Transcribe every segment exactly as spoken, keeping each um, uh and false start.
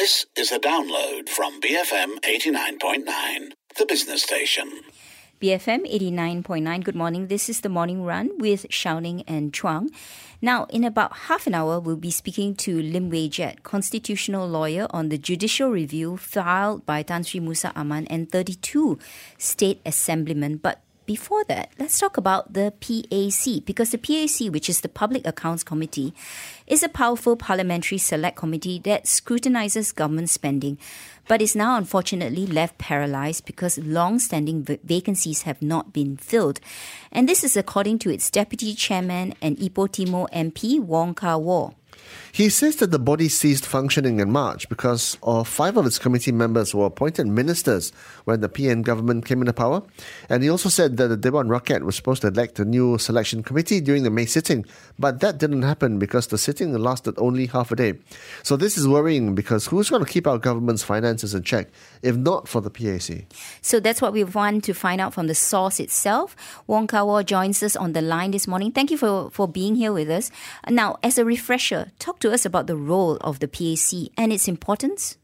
This is a download from B F M eighty-nine point nine, the business station. B F M eighty-nine point nine, good morning. This is the Morning Run with Xiaoning and Chuang. Now, in about half an hour, we'll be speaking to Lim Wei Jet, constitutional lawyer, on the judicial review filed by Tan Sri Musa Aman and thirty-two state assemblymen. But before that, let's talk about the P A C, because the P A C, which is the Public Accounts Committee, is a powerful parliamentary select committee that scrutinizes government spending, but is now unfortunately left paralysed because long-standing v- vacancies have not been filled. And this is according to its deputy chairman and Ipoh Timur M P, Wong Kah-Wah. He says that the body ceased functioning in March because of five of its committee members were appointed ministers when the P N government came into power. And he also said that the Dewan Rakyat was supposed to elect a new selection committee during the May sitting, but that didn't happen because the sitting lasted only half a day. So this is worrying because who's going to keep our government's finances in check if not for the P A C? So that's what we want to find out from the source itself. Wong Kah-Wah joins us on the line this morning. Thank you for, for being here with us. Now, as a refresher, talk to us about the role of the P A C and its importance.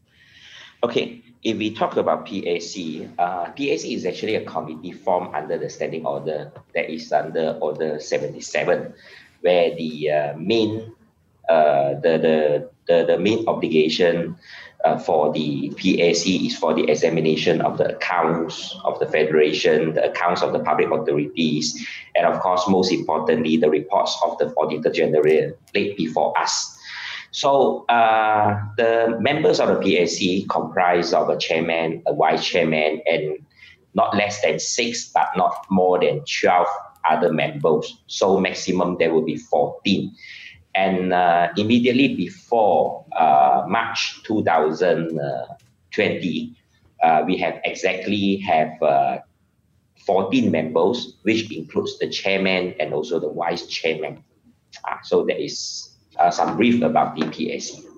Okay, if we talk about P A C, uh, P A C is actually a committee formed under the standing order that is under Order seventy-seven, where the uh, main uh, the, the the the main obligation uh, for the P A C is for the examination of the accounts of the Federation, the accounts of the public authorities, and of course, most importantly, the reports of the Auditor General laid before us. So uh, the members of the P A C comprise of a chairman, a vice chairman, and not less than six, but not more than twelve other members. So maximum there will be fourteen. And uh, immediately before uh, March two thousand twenty, uh, we have exactly have uh, fourteen members, which includes the chairman and also the vice chairman. Uh, so that is Uh, some brief about the P A C.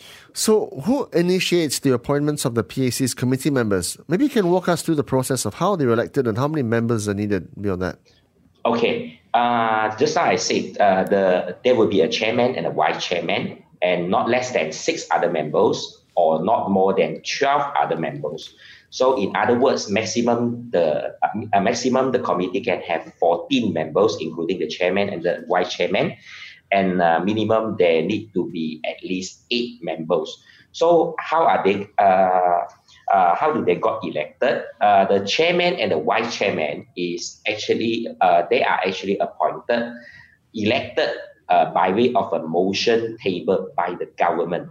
So who initiates the appointments of the P A C's committee members? Maybe you can walk us through the process of how they were elected and how many members are needed beyond that. Okay, uh, just like I said, uh, the there will be a chairman and a vice chairman and not less than six other members or not more than twelve other members. So in other words, maximum the uh, maximum the committee can have fourteen members, including the chairman and the vice chairman. And uh, minimum there need to be at least eight members. So how are they? Uh, uh, how do they got elected? Uh, the chairman and the vice chairman is actually uh, they are actually appointed, elected uh, by way of a motion tabled by the government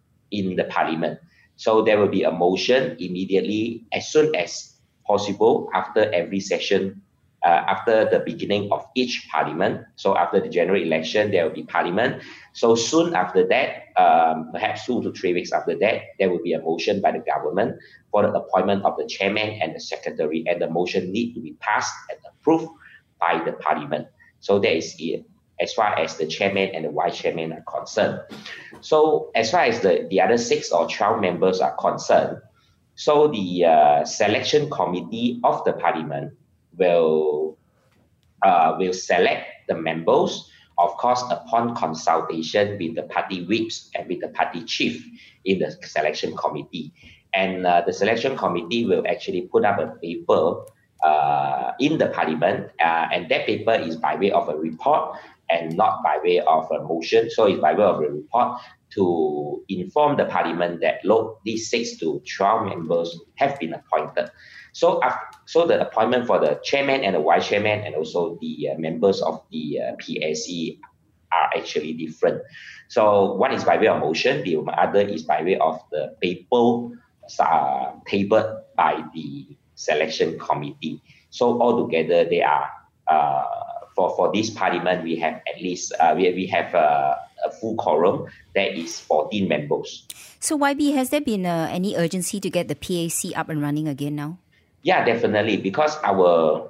in the parliament. So there will be a motion immediately as soon as possible after every session. Uh, after the beginning of each parliament, so after the general election, there will be parliament. So soon after that, um, perhaps two to three weeks after that, there will be a motion by the government for the appointment of the chairman and the secretary, and the motion need to be passed and approved by the parliament. So that is it, as far as the chairman and the vice chairman are concerned. So as far as the, the other six or twelve members are concerned, so the uh, selection committee of the parliament will uh, will select the members, of course, upon consultation with the party whips and with the party chief in the selection committee. And uh, the selection committee will actually put up a paper uh, in the parliament, uh, and that paper is by way of a report and not by way of a motion. So it's by way of a report to inform the parliament that, look, these six to twelve members have been appointed. So, after, so the appointment for the chairman and the vice chairman and also the uh, members of the uh, P A C are actually different. So one is by way of motion, the other is by way of the paper uh, tabled by the selection committee. So altogether, they are uh, for for this parliament we have at least uh, we we have uh, a full quorum that is fourteen members. So Y B, has there been uh, any urgency to get the P A C up and running again now? Yeah, definitely, because our,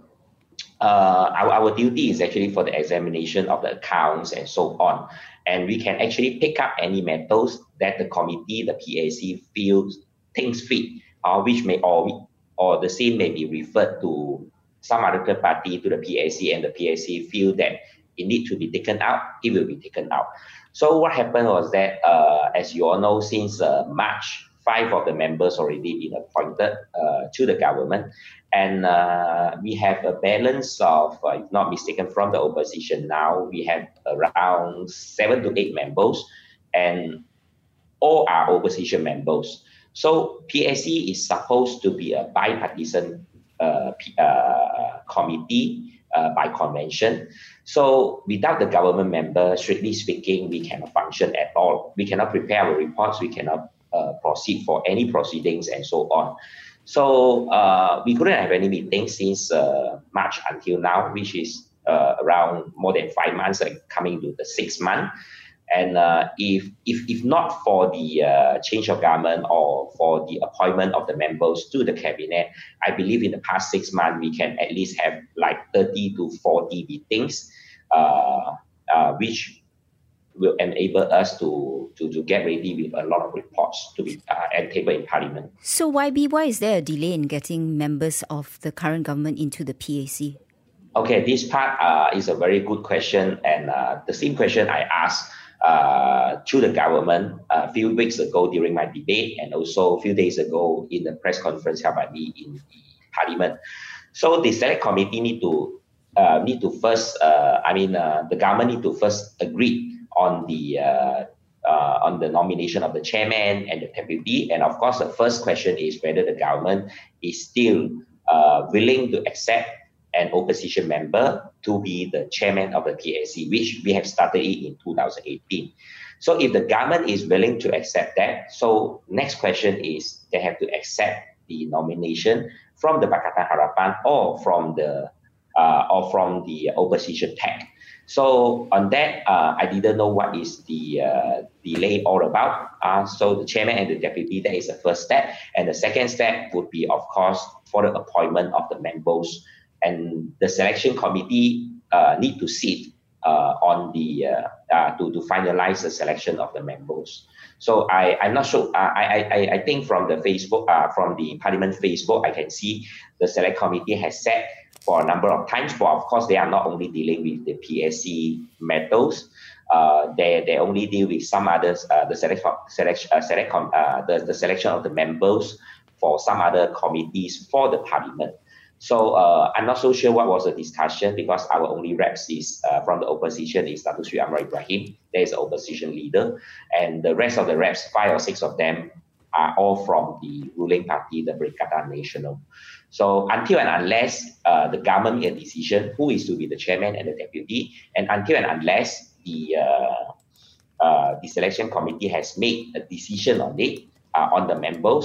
uh, our our duty is actually for the examination of the accounts and so on. And we can actually pick up any matters that the committee, the P A C, feels thinks fit, or which may or, or the same may be referred to some other third party to the P A C, and the P A C feel that it needs to be taken out, it will be taken out. So what happened was that, uh, as you all know, since uh, March five of the members already been appointed uh, to the government. And uh, we have a balance of, uh, if not mistaken, from the opposition now, we have around seven to eight members, and all are opposition members. So P A C is supposed to be a bipartisan uh, uh, committee uh, by convention. So without the government member, strictly speaking, we cannot function at all. We cannot prepare our reports. We cannot uh, proceed for any proceedings and so on. So uh, we couldn't have any meetings since uh, March until now, which is uh, around more than five months, like coming to the sixth month. And uh, if, if if not for the uh, change of government or for the appointment of the members to the cabinet, I believe in the past six months, we can at least have like thirty to forty meetings, uh, uh, which will enable us to, to, to get ready with a lot of reports to be uh, and table in Parliament. So Y B, why is there a delay in getting members of the current government into the P A C? Okay, this part uh, is a very good question, and uh, the same question I asked Uh, to the government a few weeks ago during my debate, and also a few days ago in the press conference held by me in the Parliament. So the select committee need to uh, need to first, uh, I mean, uh, the government need to first agree on the uh, uh, on the nomination of the chairman and the deputy. And of course, the first question is whether the government is still uh, willing to accept an opposition member to be the chairman of the P A C, which we have started it in two thousand eighteen. So if the government is willing to accept that, so next question is they have to accept the nomination from the Pakatan Harapan or from the uh, or from the opposition T A C. So on that, uh, I didn't know what is the uh, delay all about. Uh, so the chairman and the deputy, that is the first step. And the second step would be, of course, for the appointment of the members. And the selection committee uh, need to sit uh, on the uh, uh, to to finalize the selection of the members. So I I'm not sure. Uh, I I I think from the Facebook uh, from the Parliament Facebook, I can see the select committee has set for a number of times. But of course, they are not only dealing with the P A C matters. Uh, they they only deal with some others. Uh, the select select uh, select com, uh, the the selection of the members for some other committees for the Parliament. So uh, I'm not so sure what was the discussion, because our only reps is uh, from the opposition is Datuk Sri Anwar Ibrahim. There is an opposition leader, and the rest of the reps, five or six of them, are all from the ruling party, the Perikatan Nasional. So until and unless uh, the government made a decision who is to be the chairman and the deputy, and until and unless the uh, uh, the selection committee has made a decision on it uh, on the members,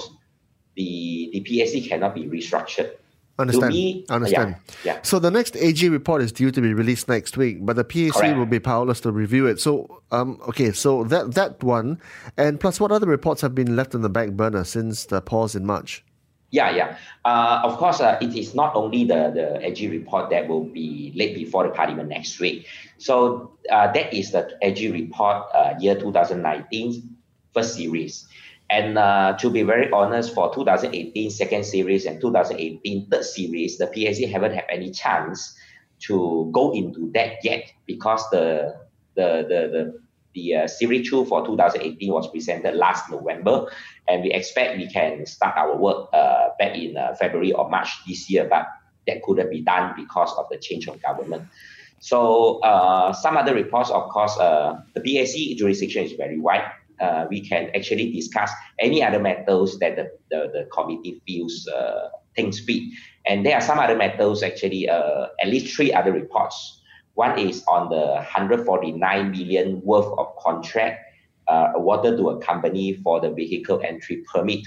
the the P A C cannot be restructured. Understand. Me, Understand. Yeah, yeah. So the next A G report is due to be released next week, but the P A C Correct. will be powerless to review it. So, um, okay, so that that one, and plus, what other reports have been left on the back burner since the pause in March? Yeah, yeah. Uh, of course, uh, it is not only the, the A G report that will be laid before the Parliament next week. So uh, that is the A G report uh, year twenty nineteen, first series. And uh, to be very honest, for two thousand eighteen second series and two thousand eighteen third series, the P A C haven't had any chance to go into that yet, because the the the the, the uh, series two for two thousand eighteen was presented last November, and we expect we can start our work uh, back in uh, February or March this year, but that couldn't be done because of the change of government. So uh, some other reports, of course, uh, the P A C jurisdiction is very wide. Uh, we can actually discuss any other matters that the, the, the committee feels uh, things fit. And there are some other matters, actually, uh, at least three other reports. One is on the one hundred forty-nine million worth of contract uh, awarded to a company for the vehicle entry permit,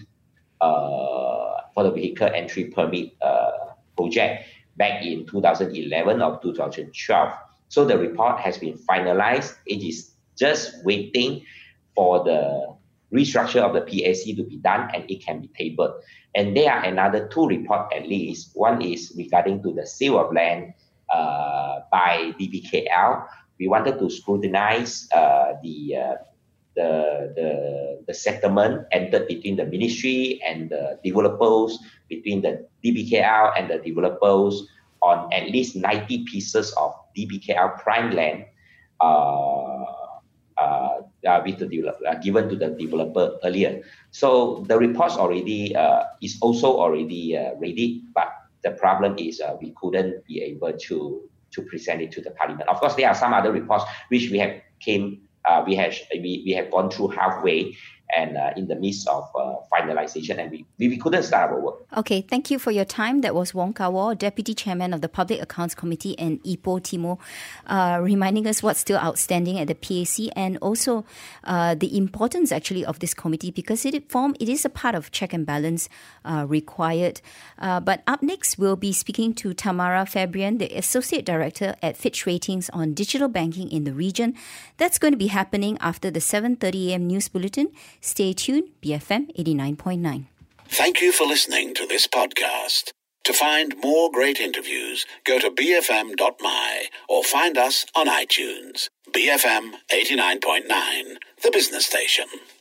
uh, for the vehicle entry permit uh, project back in two thousand eleven or two thousand twelve. So the report has been finalized. It is just waiting for the restructure of the P A C to be done, and it can be tabled. And there are another two reports at least. One is regarding to the sale of land uh, by D B K L. We wanted to scrutinize uh, the, uh, the the the settlement entered between the ministry and the developers, between the D B K L and the developers, on at least ninety pieces of D B K L prime land uh, uh, uh, with the develop, uh, given to the developer earlier. So the reports already uh, is also already uh, ready, but the problem is uh, we couldn't be able to to present it to the parliament. Of course, there are some other reports which we have came uh, we have we, we have gone through halfway and uh, in the midst of uh, finalization, and we, we, we couldn't start our work. Okay, thank you for your time. That was Wong Kah-Wah, Deputy Chairman of the Public Accounts Committee and Ipoh Timur, uh, reminding us what's still outstanding at the P A C and also uh, the importance actually of this committee because it form it is a part of check and balance uh, required. Uh, but up next, we'll be speaking to Tamara Fabian, the Associate Director at Fitch Ratings on digital banking in the region. That's going to be happening after the seven thirty a.m. news bulletin. Stay tuned, B F M eighty-nine point nine. Thank you for listening to this podcast. To find more great interviews, go to b f m dot m y or find us on iTunes. B F M eighty-nine point nine, the business station.